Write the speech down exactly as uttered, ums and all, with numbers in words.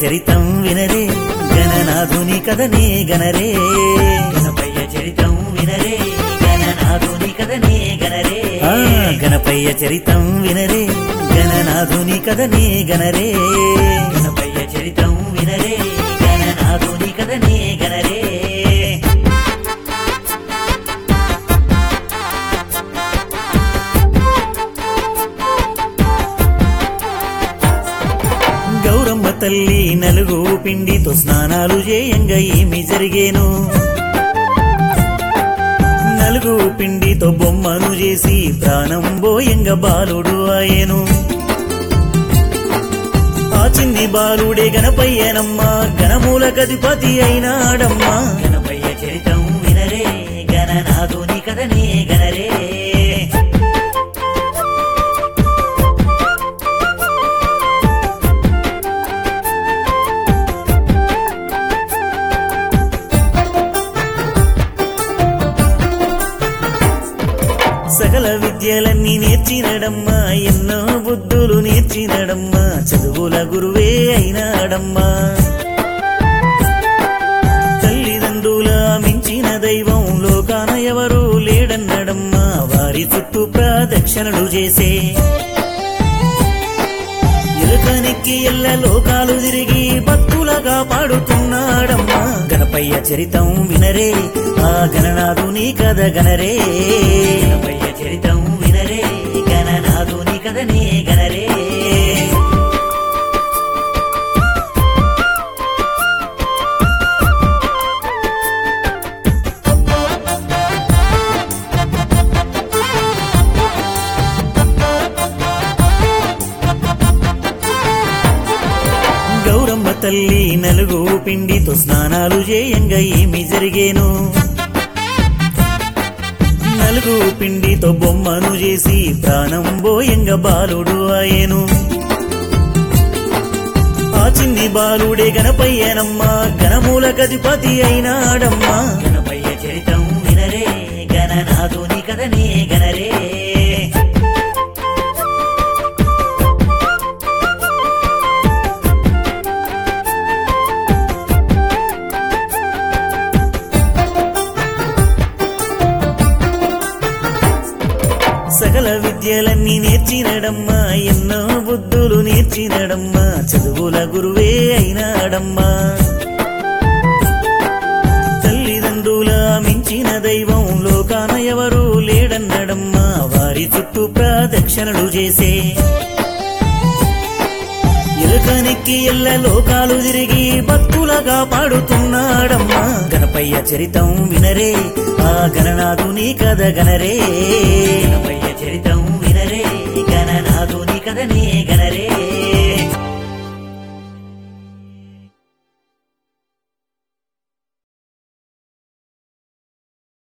చరితం వినరే గణనాథుని కథనే గనరే గణపయ్య చరితం వినరే గణనాథుని కథనే గనరే గణపయ్య చరితం వినరే గణనాథుని కథనే గనరే గణపయ్య చరితం వినరే గణనాథుని కథనే గనరే గౌరమ్మ తల్లి నలుగు పిండితో స్నానాలు చేయంగా ఏమి జరిగేను నలుగు పిండితో బొమ్మను చేసి ప్రాణం బోయంగా బాలుడు ఆయను ఆ చిన్ని బాలుడే గణపయ్యనమ్మ గణమూల గధిపతి అయినాడమ్మా గణపయ్య చరితం వినరే గణనాథుని కథనే గనరే సకల విద్యలన్నీ నేర్చినడమ్మా ఎన్నో బుద్ధులు నేర్చినడమ్మా చదువుల గురువే అయినాడమ్మా తల్లిదండ్రుల మించిన దైవం లోకాన ఎవరు లేడన్నడమ్మా వారి చుట్టూ ప్రదక్షిణలు చేసే ఎలుకనెక్కి ఎల్ల లోకాలు తిరిగి భక్తులగా పాడుతున్నాడమ్మా గణపయ్య చరితం వినరే ఆ గణనాథుని కథ గనరే గణపయ్య చరితం వినరే గణనాథుని కథనే గనరే గౌరమ్మ తల్లి నలుగు పిండితో స్నానాలు చేయంగా ఏమి జరిగేను నలుగు పిండితో బొమ్మను చేసి ప్రాణం బోయంగా బాలుడు ఆయను ఆ చిన్ని బాలుడే గణపయ్యనమ్మ గణమూల గధిపతి అయినాడమ్మా గణపయ్య చరితం వినరే గణనాథుని కథనే గనరే సకల విద్యలన్నీ నేర్చినడమ్మా ఎన్నో బుద్ధులు నేర్చినడమ్మా చదువుల గురువే అయినాడమ్మా తల్లిదండ్రుల మించిన దైవం లోకాన ఎవరు లేడన్నడమ్మా వారి చుట్టూ ప్రదక్షిణలు చేసే ఎలుకనెక్కి ఎల్ల లోకాలు తిరిగి భక్తులగా పాడుతున్నాడమ్మా గణపయ్య చరితం వినరే ఆ గణనాథుని కథ గనరే గణపయ్య చరితం వినరే గణనాథుని కథనే గనరే